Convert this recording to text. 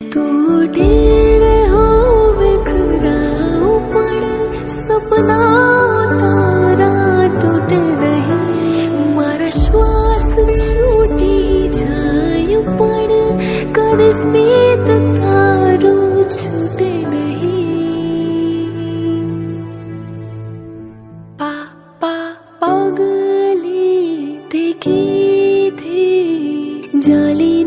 તૂટે રહો बिखराओ पण सपना तारा टूटे नहीं मारा श्वास छूटी જાય પણ કદી સ્મિત તારું છૂટે નહીં पागली देखी थी जाली